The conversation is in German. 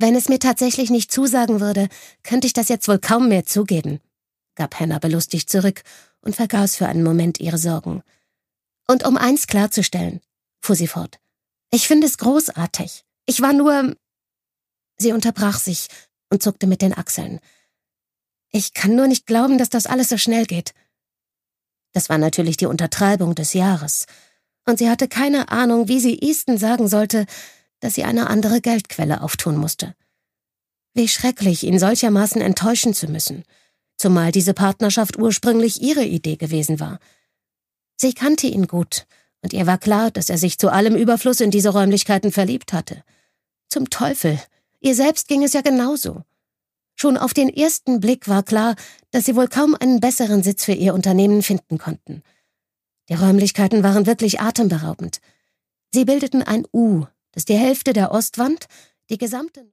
Wenn es mir tatsächlich nicht zusagen würde, könnte ich das jetzt wohl kaum mehr zugeben, gab Hannah belustigt zurück und vergaß für einen Moment ihre Sorgen. Und um eins klarzustellen, fuhr sie fort, ich finde es großartig. Ich war nur... Sie unterbrach sich und zuckte mit den Achseln. Ich kann nur nicht glauben, dass das alles so schnell geht. Das war natürlich die Untertreibung des Jahres. Und sie hatte keine Ahnung, wie sie Easton sagen sollte, dass sie eine andere Geldquelle auftun musste. Wie schrecklich, ihn solchermaßen enttäuschen zu müssen, zumal diese Partnerschaft ursprünglich ihre Idee gewesen war. Sie kannte ihn gut, und ihr war klar, dass er sich zu allem Überfluss in diese Räumlichkeiten verliebt hatte. Zum Teufel, ihr selbst ging es ja genauso. Schon auf den ersten Blick war klar, dass sie wohl kaum einen besseren Sitz für ihr Unternehmen finden konnten. Die Räumlichkeiten waren wirklich atemberaubend. Sie bildeten ein U, das die Hälfte der Ostwand, die gesamte